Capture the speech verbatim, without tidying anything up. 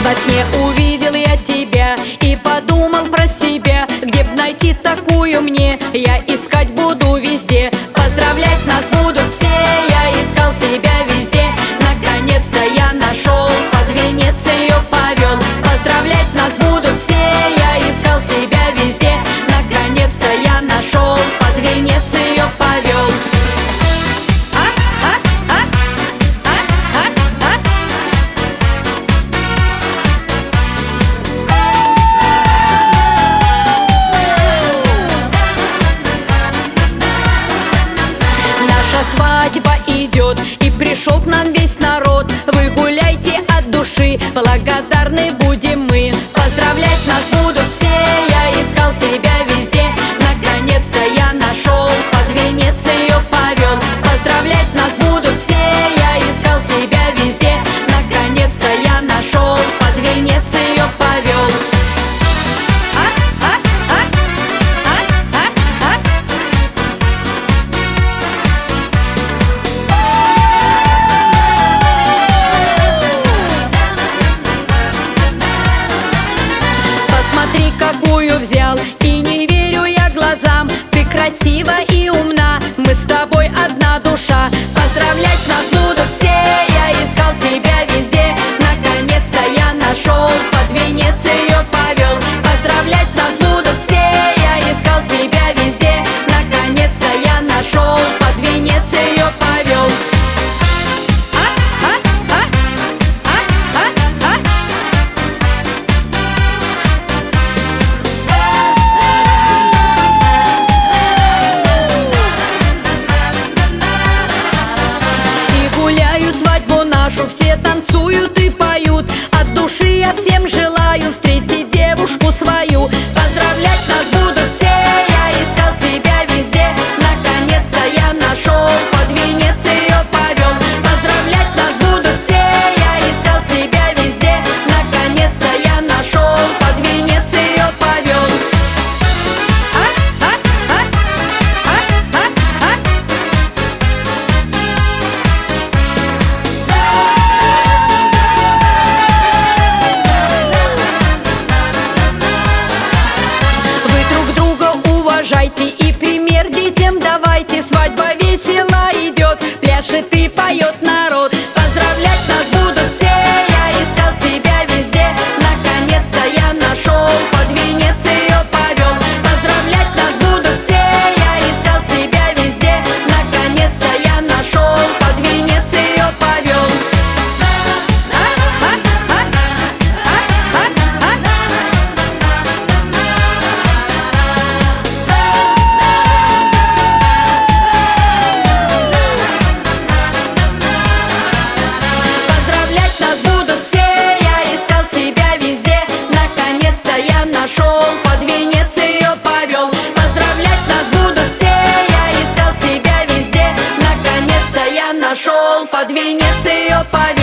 Во сне увидел я тебя и подумал про себя, где б найти такую мне, я искать буду везде. Поздравлять нас будут все, я искал тебя везде. Наконец-то я нашел, под венец ее повел. Поздравлять нас будут все, я искал тебя везде. Наконец-то я нашел, под венец ее повел. Свадьба идет, и пришел к нам весь народ. Вы гуляйте от души, благодарны будем мы. Поздравлять нас будут все, я искал тебя везде. Наконец-то я нашел, под венец ее повел. Поздравлять нас будут все, я искал тебя везде. Наконец-то я нашел, под венец ее повел. Смотри, какую взял, и не верю я глазам. Ты красива и умна, мы с тобой одна душа. Поздравлять нас будут все, я искал тебя везде. Наконец-то я нашел, под венец ее повел. Поздравлять нас будут все, я искал тебя везде. Наконец-то я нашел, под венец ее повел. Свадьбу нашу все танцуют и поют. От души я всем желаю встретить девушку свою. Поздравлять нас будут все, я искал тебя везде. Наконец-то я нашел, под венец ее повел. Поздравлять нас будут все, я искал тебя везде. Наконец-то я нашел, под венец ее повел. И пример детям давайте, свадьба весело идет, пляшет и поет народ. Поздравлять нас будут все, я искал тебя везде. Наконец-то я нашел, под венец ее повел. Поздравлять нас будут все, я искал тебя везде. Наконец-то я нашел, под венец ее повел. Нашел, под венец ее повел. Поздравлять нас будут все, я искал тебя везде. Наконец-то я нашел, под венец ее повел.